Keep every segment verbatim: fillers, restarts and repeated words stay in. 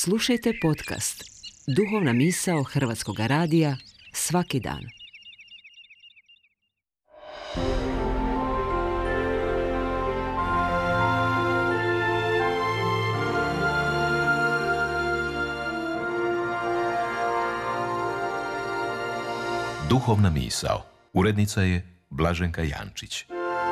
Slušajte podcast Duhovna misao Hrvatskog radija svaki dan. Duhovna misao. Urednica je Blaženka Jančić.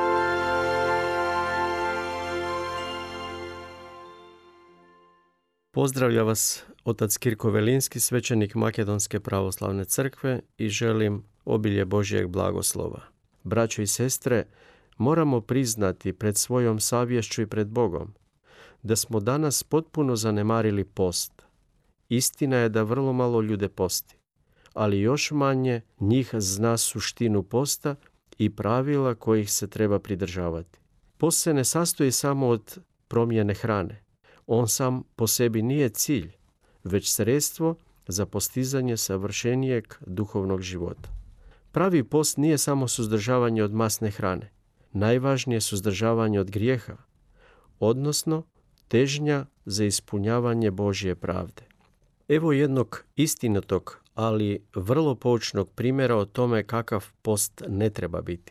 Pozdravlja vas otac Kirko Velinski, svećenik Makedonske pravoslavne crkve i želim obilje Božjeg blagoslova. Braćo i sestre, moramo priznati pred svojom savješću i pred Bogom da smo danas potpuno zanemarili post. Istina je da vrlo malo ljude posti, ali još manje njih zna suštinu posta i pravila kojih se treba pridržavati. Post se ne sastoji samo od promjene hrane. On sam po sebi nije cilj, već sredstvo za postizanje savršenijeg duhovnog života. Pravi post nije samo suzdržavanje od masne hrane. Najvažnije je suzdržavanje od grijeha, odnosno težnja za ispunjavanje Božje pravde. Evo jednog istinitog, ali vrlo poučnog primjera o tome kakav post ne treba biti.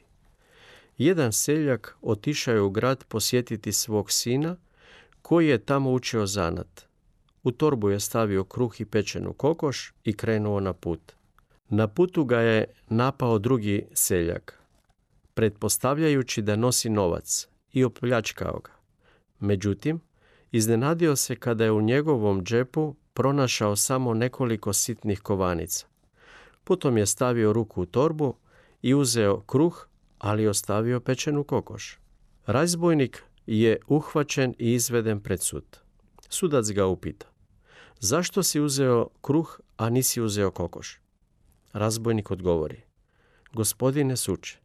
Jedan seljak otišao je u grad posjetiti svog sina, koji je tamo učio zanat. U torbu je stavio kruh i pečenu kokoš i krenuo na put. Na putu ga je napao drugi seljak, pretpostavljajući da nosi novac, i opljačkao ga. Međutim, iznenadio se kada je u njegovom džepu pronašao samo nekoliko sitnih kovanica. Potom je stavio ruku u torbu i uzeo kruh, ali ostavio pečenu kokoš. Razbojnik je uhvaćen i izveden pred sud. Sudac ga upita: zašto si uzeo kruh, a nisi uzeo kokoš? Razbojnik odgovori: gospodine suče,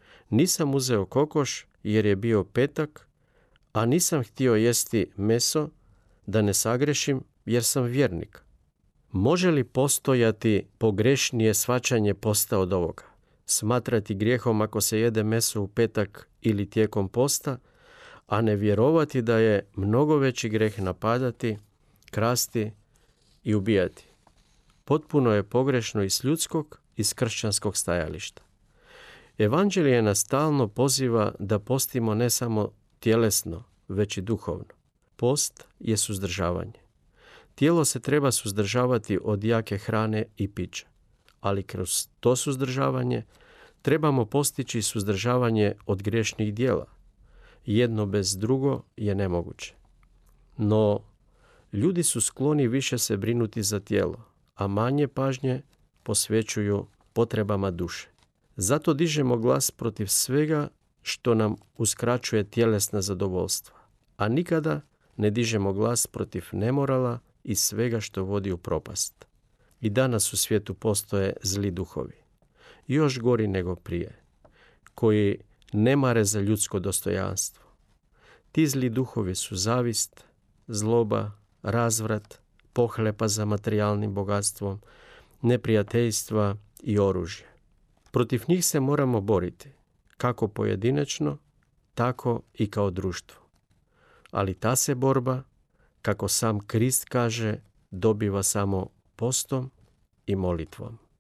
nisam uzeo kokoš jer je bio petak, a nisam htio jesti meso da ne sagrešim jer sam vjernik. Može li postojati pogrešnije shvaćanje posta od ovoga? Smatrati grijehom ako se jede meso u petak ili tijekom posta, a ne vjerovati da je mnogo veći grijeh napadati, krasti i ubijati. Potpuno je pogrešno iz ljudskog i s kršćanskog stajališta. Evanđelje nas stalno poziva da postimo ne samo tjelesno, već i duhovno. Post je suzdržavanje. Tijelo se treba suzdržavati od jake hrane i pića, ali kroz to suzdržavanje trebamo postići suzdržavanje od griješnih djela. Jedno bez drugo je nemoguće. No, ljudi su skloni više se brinuti za tijelo, a manje pažnje posvećuju potrebama duše. Zato dižemo glas protiv svega što nam uskraćuje tjelesna zadovoljstva, a nikada ne dižemo glas protiv nemorala i svega što vodi u propast. I danas u svijetu postoje zli duhovi, još gori nego prije, koji ne mare za ljudsko dostojanstvo. Ti zli duhovi su zavist, zloba, razvrat, pohlepa za materijalnim bogatstvom, neprijateljstva i oružje. Protiv njih se moramo boriti, kako pojedinačno, tako i kao društvo. Ali ta se borba, kako sam Krist kaže, dobiva samo postom i molitvom.